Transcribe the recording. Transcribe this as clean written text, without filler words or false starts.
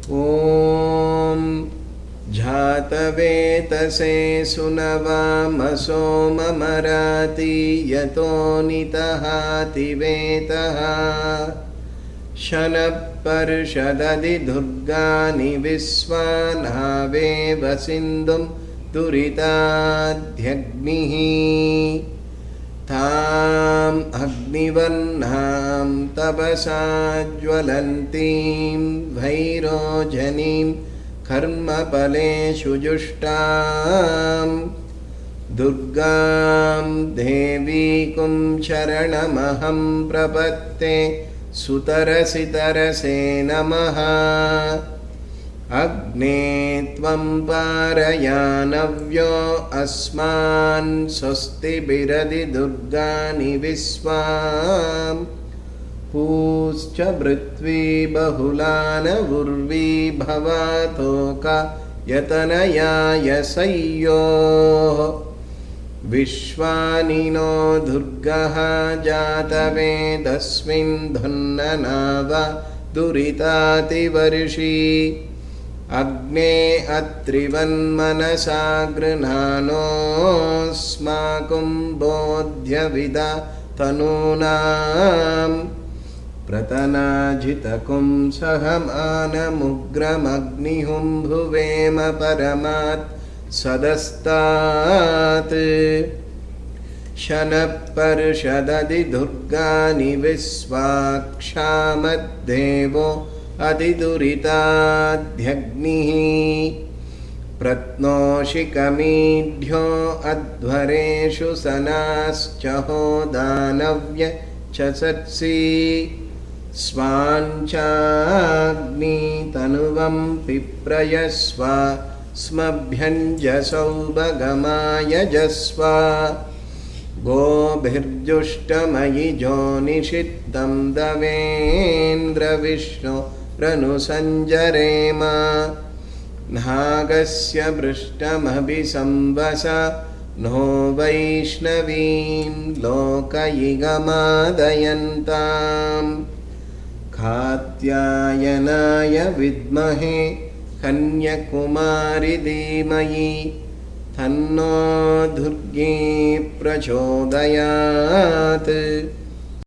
ॐ जातवेतसे सुनवामसो ममराति यतो नितहातिवेतः शनपर्षदधि दुर्गानि विश्वानावेव सिन्धुं दुरिताद्यग्निः ताम् अग्निवर्णां तपसा ज्वलन्तीं भैरोजनीं कर्मफलेषु जुष्टां दुर्गां देवीकुं शरणमहं प्रपत्ते सुतरसितरसे नमः। अग्ने त्वं पारयानव्यो अस्मान् स्वस्तिभिरधि दुर्गानि विश्वां पूश्च पृथ्वी बहुलानवुर्वी भवतोका यतनयाय सयोः विश्वानि नो दुर्गः जातवेदस्मिन् धन्ननाव दुरितातिवर्षि अग्ने अत्रिवन्मनसा गृह्णानोऽस्माकं बोध्यविदा तनूनां प्रतनाजितकुं सहमानमुग्रमग्निहुं भुवेम परमात् सदस्तात् शनपर्षदधि दुर्गानि विश्वाक्षामद्देवो अधिदुरिताद्यग्निः प्रत्नोषिकमीढ्यो अध्वरेषु सनाश्च होदानव्य च सत्सि स्वाञ्चाग्नितनुवं पिप्रयस्व स्मभ्यञ्जसौ भगमायजस्व गोभिर्जुष्टमयि जोनिषित्तं दवेन्द्रविष्णो रनुसञ्जरेम नागस्य पृष्ठमभिसंवस नो वैष्णवीं लोकैगमादयन्ताम् कात्यायनाय विद्महे कन्याकुमारी धीमहि तन्नो दुर्गी प्रचोदयात्।